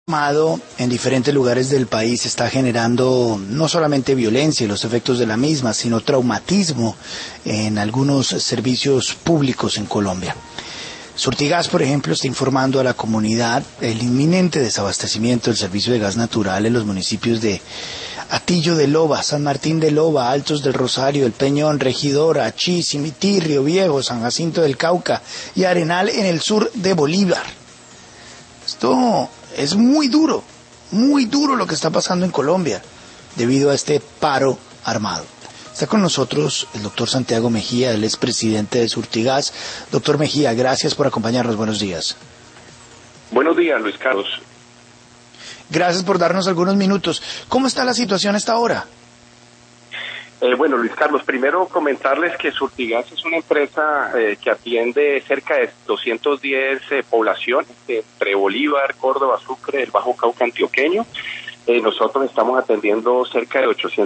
armado en diferentes lugares del país está generando no solamente violencia y los efectos de la misma, sino traumatismo en algunos servicios públicos en Colombia. Surtigas, por ejemplo, está informando a la comunidad el inminente desabastecimiento del servicio de gas natural en los municipios de Atillo de Loba, San Martín de Loba, Altos del Rosario, El Peñón, Regidora, Achí, Simití, Río Viejo, San Jacinto del Cauca y Arenal en el sur de Bolívar. Esto es muy duro lo que está pasando en Colombia debido a este paro armado. Está con nosotros el doctor Santiago Mejía, el expresidente de Surtigas. Doctor Mejía, gracias por acompañarnos. Buenos días. Buenos días, Luis Carlos. Gracias por darnos algunos minutos. ¿Cómo está la situación a esta hora? Bueno, Luis Carlos, primero comentarles que Surtigas es una empresa que atiende cerca de 210 poblaciones entre Bolívar, Córdoba, Sucre, el Bajo Cauca antioqueño. Nosotros estamos atendiendo cerca de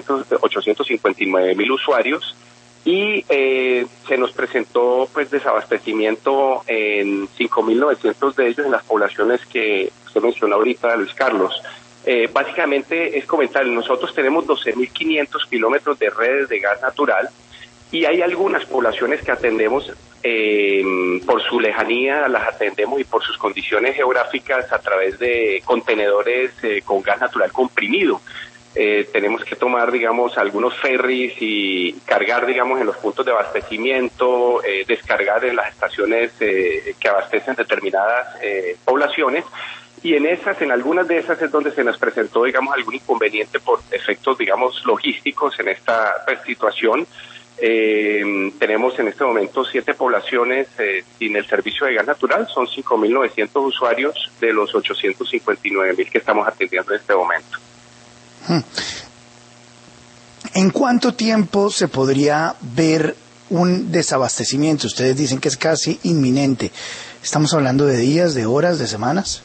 859,000 usuarios y se nos presentó pues desabastecimiento en 5,900 de ellos en las poblaciones que usted mencionó ahorita, Luis Carlos. Básicamente es comentar, nosotros tenemos 12,500 kilómetros de redes de gas natural y hay algunas poblaciones que atendemos por su lejanía, las atendemos y por sus condiciones geográficas a través de contenedores con gas natural comprimido. Tenemos que tomar, digamos, algunos ferries y cargar, digamos, en los puntos de abastecimiento, descargar en las estaciones que abastecen determinadas poblaciones. Y en algunas de esas es donde se nos presentó, digamos, algún inconveniente por efectos, digamos, logísticos en esta situación. Tenemos en este momento 7 poblaciones sin el servicio de gas natural, son 5,900 usuarios de los 859,000 que estamos atendiendo en este momento. ¿En cuánto tiempo se podría ver un desabastecimiento? Ustedes dicen que es casi inminente. ¿Estamos hablando de días, de horas, de semanas?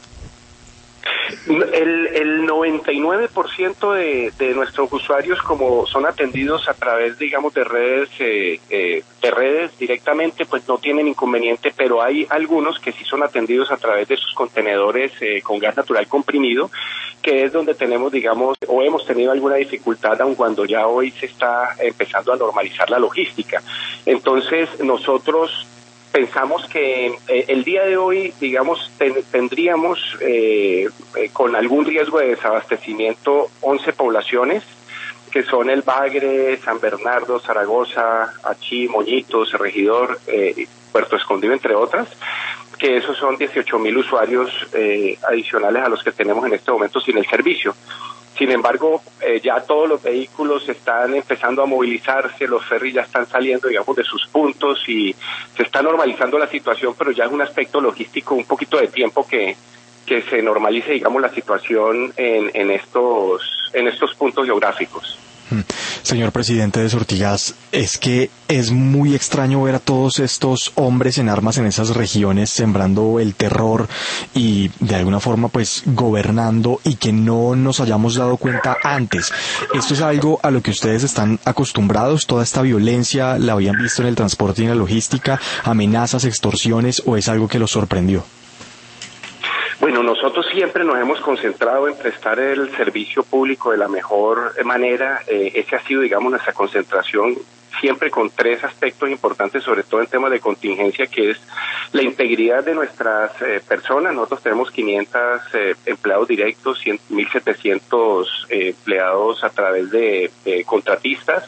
El 99% de nuestros usuarios, como son atendidos a través, digamos, de redes directamente, pues no tienen inconveniente, pero hay algunos que sí son atendidos a través de sus contenedores con gas natural comprimido, que es donde tenemos, digamos, o hemos tenido alguna dificultad, aun cuando ya hoy se está empezando a normalizar la logística. Entonces, nosotros pensamos que el día de hoy, digamos, tendríamos con algún riesgo de desabastecimiento 11 poblaciones, que son El Bagre, San Bernardo, Zaragoza, Achí, Moñitos, Regidor, Puerto Escondido, entre otras, que esos son 18,000 usuarios adicionales a los que tenemos en este momento sin el servicio. Sin embargo, ya todos los vehículos están empezando a movilizarse, los ferries ya están saliendo, digamos, de sus puntos y se está normalizando la situación, pero ya es un aspecto logístico, un poquito de tiempo que se normalice, digamos, la situación en estos puntos geográficos. Señor presidente de Surtigas, es que es muy extraño ver a todos estos hombres en armas en esas regiones sembrando el terror y de alguna forma pues gobernando y que no nos hayamos dado cuenta antes. ¿Esto es algo a lo que ustedes están acostumbrados? ¿Toda esta violencia la habían visto en el transporte y en la logística? ¿Amenazas, extorsiones o es algo que los sorprendió? Bueno, nosotros siempre nos hemos concentrado en prestar el servicio público de la mejor manera. Ese ha sido, digamos, nuestra concentración, siempre con 3 aspectos importantes, sobre todo en temas de contingencia, que es la integridad de nuestras personas. Nosotros tenemos 500 empleados directos, 1,700 empleados a través de contratistas.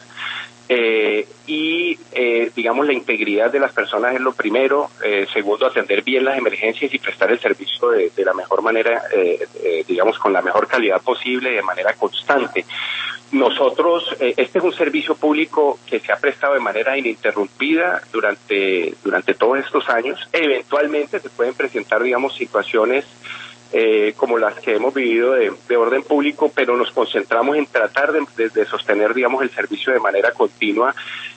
Digamos, la integridad de las personas es lo primero. Segundo, atender bien las emergencias y prestar el servicio de la mejor manera, digamos, con la mejor calidad posible, de manera constante. Nosotros, este es un servicio público que se ha prestado de manera ininterrumpida durante todos estos años. Eventualmente se pueden presentar, digamos, situaciones como las que hemos vivido de orden público, pero nos concentramos en tratar de sostener, digamos, el servicio de manera continua,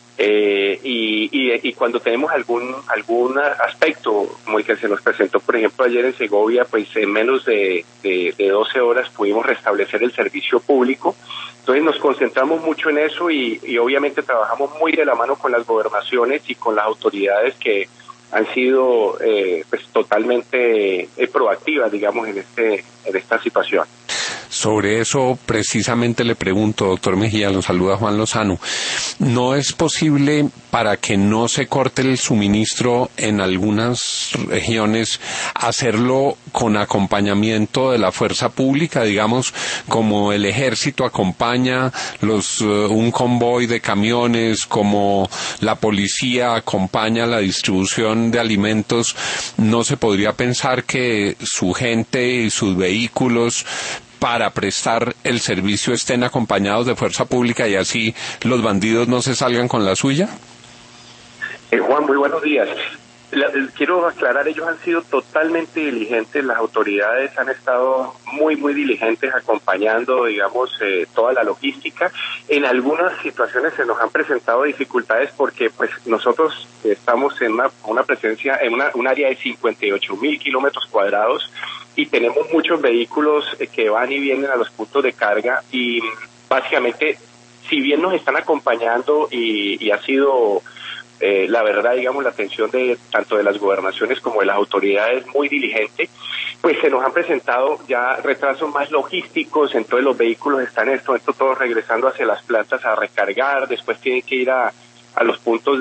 y cuando tenemos algún aspecto como el que se nos presentó, por ejemplo, ayer en Segovia, pues en menos de 12 horas pudimos restablecer el servicio público. Entonces nos concentramos mucho en eso y obviamente trabajamos muy de la mano con las gobernaciones y con las autoridades que han sido pues totalmente proactivas, digamos, en esta situación. Sobre eso precisamente le pregunto, doctor Mejía, lo saluda Juan Lozano. ¿No es posible, para que no se corte el suministro en algunas regiones, hacerlo con acompañamiento de la fuerza pública, digamos, como el ejército acompaña un convoy de camiones, como la policía acompaña la distribución de alimentos? ¿No se podría pensar que su gente y sus vehículos para prestar el servicio estén acompañados de fuerza pública y así los bandidos no se salgan con la suya? Juan, muy buenos días. Quiero aclarar, ellos han sido totalmente diligentes, las autoridades han estado muy diligentes acompañando, digamos, toda la logística. En algunas situaciones se nos han presentado dificultades porque pues nosotros estamos en una presencia, en un área de 58.000 kilómetros cuadrados y tenemos muchos vehículos que van y vienen a los puntos de carga y básicamente, si bien nos están acompañando y ha sido la verdad, digamos, la atención de tanto de las gobernaciones como de las autoridades muy diligente, pues se nos han presentado ya retrasos más logísticos, entonces los vehículos están en este momento todos regresando hacia las plantas a recargar, después tienen que ir a los puntos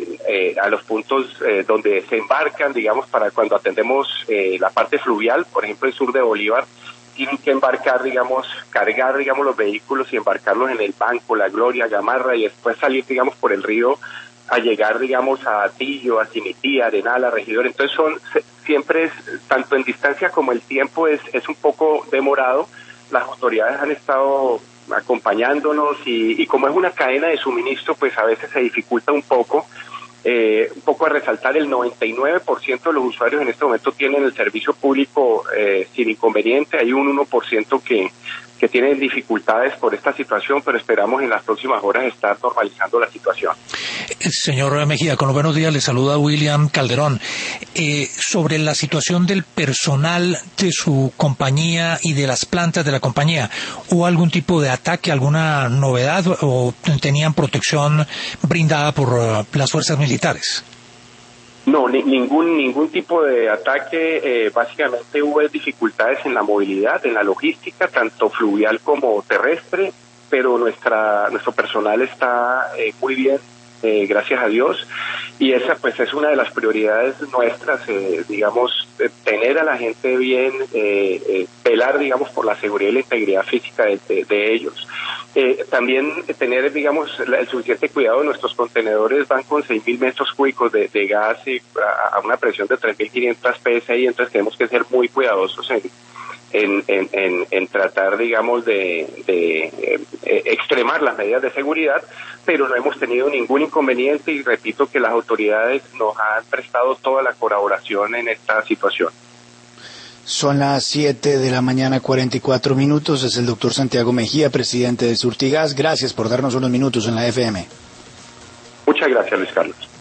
donde se embarcan, digamos, para cuando atendemos la parte fluvial, por ejemplo, el sur de Bolívar, tienen que embarcar, digamos, cargar, digamos, los vehículos y embarcarlos en el Banco, La Gloria, Gamarra y después salir, digamos, por el río a llegar, digamos, a Atillo, a Cimití, a Arenal, a Regidor. Entonces siempre es, tanto en distancia como el tiempo es un poco demorado. Las autoridades han estado acompañándonos y como es una cadena de suministro, pues a veces se dificulta un poco a resaltar, el 99% de los usuarios en este momento tienen el servicio público sin inconveniente. Hay un 1% que tienen dificultades por esta situación, pero esperamos en las próximas horas estar normalizando la situación. Señor Mejía, con los buenos días, le saluda William Calderón. Sobre la situación del personal de su compañía y de las plantas de la compañía, ¿hubo algún tipo de ataque, alguna novedad o tenían protección brindada por las fuerzas militares? No, ningún tipo de ataque. Básicamente hubo dificultades en la movilidad, en la logística, tanto fluvial como terrestre, pero nuestro personal está muy bien, gracias a Dios, y esa pues es una de las prioridades nuestras, digamos, tener a la gente bien, velar, digamos, por la seguridad y la integridad física de ellos. También tener, digamos, el suficiente cuidado de nuestros contenedores. Van con 6.000 metros cúbicos de gas a una presión de 3.500 psi, entonces tenemos que ser muy cuidadosos en tratar, digamos, de extremar las medidas de seguridad, pero no hemos tenido ningún inconveniente y repito que las autoridades nos han prestado toda la colaboración en esta situación. Son las 7 de la mañana, 44 minutos. Es el doctor Santiago Mejía, presidente de Surtigas. Gracias por darnos unos minutos en la FM. Muchas gracias, Luis Carlos.